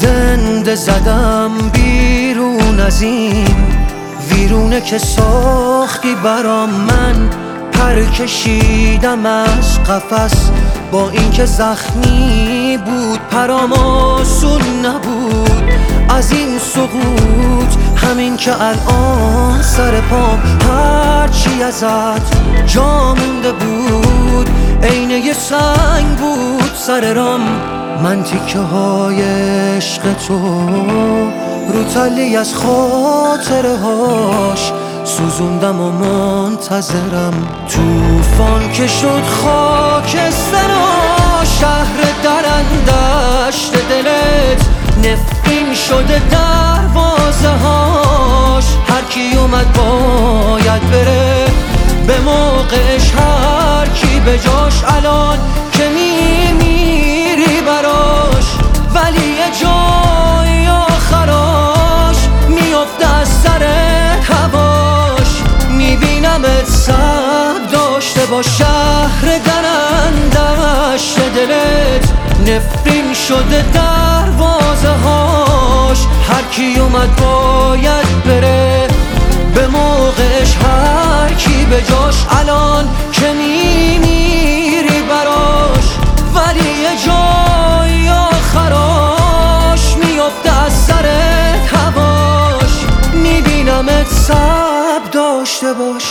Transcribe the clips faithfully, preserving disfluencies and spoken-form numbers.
زنده زدم بیرون از این ویرونه که ساختی برام. من پر کشیدم از قفس با اینکه زخمی بود، پرام آسون نبود از این سقوط. همین که الان سر پام هرچی ازت جا مونده بود عین یه سنگ بود سر رام. من تیکه های عشق تو رو تلی از خاطره هاش سوزوندم و منتظرم. توفان که شد خاکسترا، شهر درندشت دلت نفرین شده دروازه هاش. هر کی اومد باید بره به موقعش، هر کی به جاش الان که میمیری براش. ولی یه جای آخراش میفته از سرت هواش. میبینمت سب داشته با شهر درندشت دلت نفرین شده دروازه هاش. هر کی اومد باید بره به موقعش، هر کی به جاش الان که میمیری براش. ولی یه جای آخراش میفته از سرت هواش. میبینمت سب داشته باش.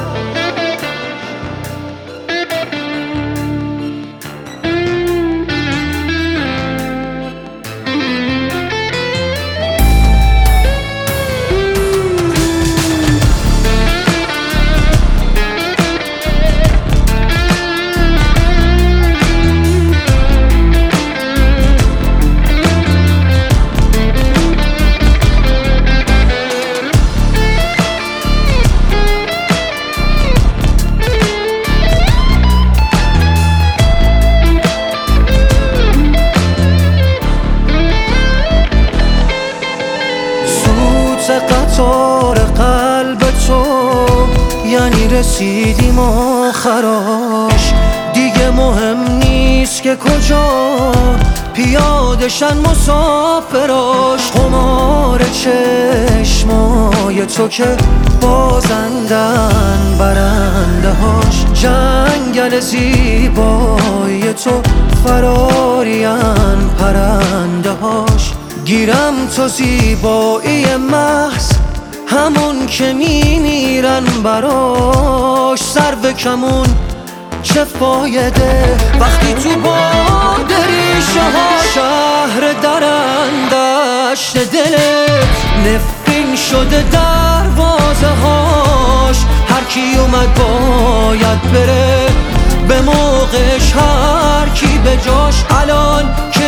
قطار قلب تو یعنی رسیدیم آخراش. دیگه مهم نیست که کجا پیادشن مسافراش. خمار چشمای تو که بازندن برنده هاش. جنگل زیبای تو فرارین پرنده هاش. گیرم تو زیبایی محض همون که میمیرن براش. سر به کمون چه فایده وقتی تو باد ریشه ها. شهر درندشت دلت نفرین شده دروازه هاش. هر کی اومد باید بره به موقعش، هر کی به جاش الان